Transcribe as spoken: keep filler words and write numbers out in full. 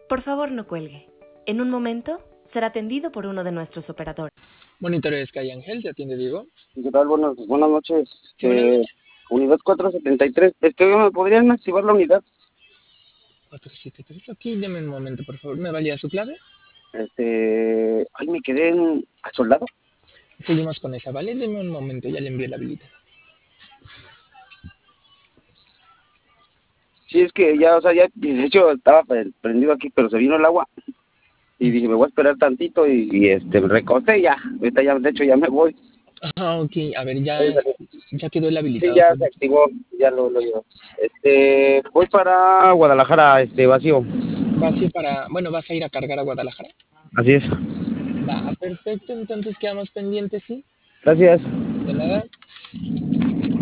Por favor, no cuelgue. En un momento será atendido por uno de nuestros operadores. Monitores Sky Ángel, ¿te atiende Diego? ¿Qué tal? Buenas, buenas noches. Sí, buenas Eh, noches. unidad cuatrocientos setenta y tres. Este, ¿me podrían activar la unidad? cuatro siete tres, aquí, deme un momento, por favor. ¿Me valía su clave? Este, ay, me quedé en a soldado. Seguimos con esa, ¿vale? Deme un momento, ya le envié la habilitación. Sí, es que ya, o sea, ya, de hecho, estaba pre- prendido aquí, pero se vino el agua. Y dije, me voy a esperar tantito y, y este, me recosté y ya. Ahorita ya, de hecho, ya me voy. Ah, ok, a ver, ya, Voy a salir. ya quedó el Sí, habilitado ya por se mucho. activó, ya lo, lo llevo. Este, voy para Guadalajara, este, vacío. Vacío para, bueno, vas a ir a cargar a Guadalajara. Así es. Va, perfecto, entonces quedamos pendientes, ¿sí? Gracias. De nada.